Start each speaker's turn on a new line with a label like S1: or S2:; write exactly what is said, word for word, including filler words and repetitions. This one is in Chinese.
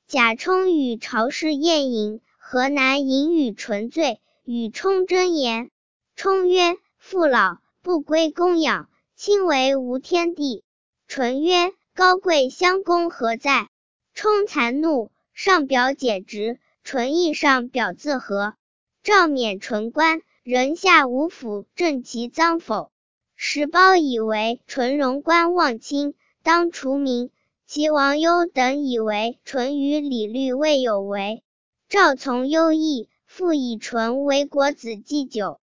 S1: 贾充与朝氏宴饮，河南饮与醇醉，与充争言。充曰：父老，不归公养，亲为无天地。醇曰：高贵相公何在？充惭怒，上表解职。醇亦上表自和，诏免醇官，人下五府正其赃否。时褒以为醇荣官忘亲，当除名。其王攸等以为醇与李律未有为，诏从攸议，复以醇为国子祭酒。